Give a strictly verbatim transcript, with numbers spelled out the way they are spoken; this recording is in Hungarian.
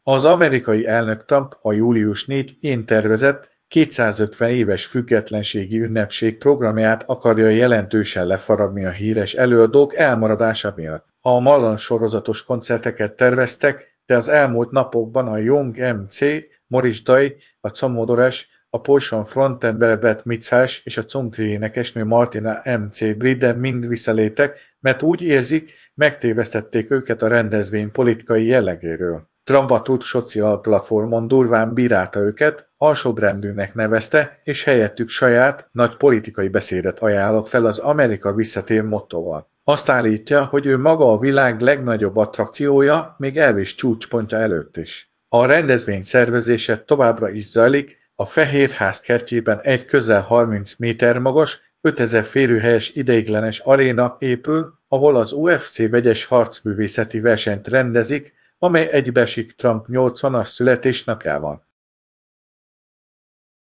Az amerikai elnök Trump a július negyedikén tervezett kétszázötven éves függetlenségi ünnepség programját akarja jelentősen lefaragni a híres előadók elmaradása miatt. A Malone sorozatos koncerteket terveztek, de az elmúlt napokban a Young em cé, Morris Day, a Commodores, a Poison Frontend Beth Mitzhash és a country énekesnő Martina em cé Briden mind visszaléptek, mert úgy érzik, megtévesztették őket a rendezvény politikai jellegéről. Trump a Truth Social platformon durván bírálta őket, alsóbrendűnek nevezte, és helyettük saját, nagy politikai beszédet ajánlott fel az Amerika visszatér mottóval. Azt állítja, hogy ő maga a világ legnagyobb attrakciója, még Elvis csúcspontja előtt is. A rendezvény szervezése továbbra is zajlik, a Fehérház kertjében egy közel harminc méter magas, ötezer férőhelyes ideiglenes aréna épül, ahol az u ef cé vegyes harcművészeti versenyt rendezik, amely egybeesik Trump nyolcvanas születésnapjával.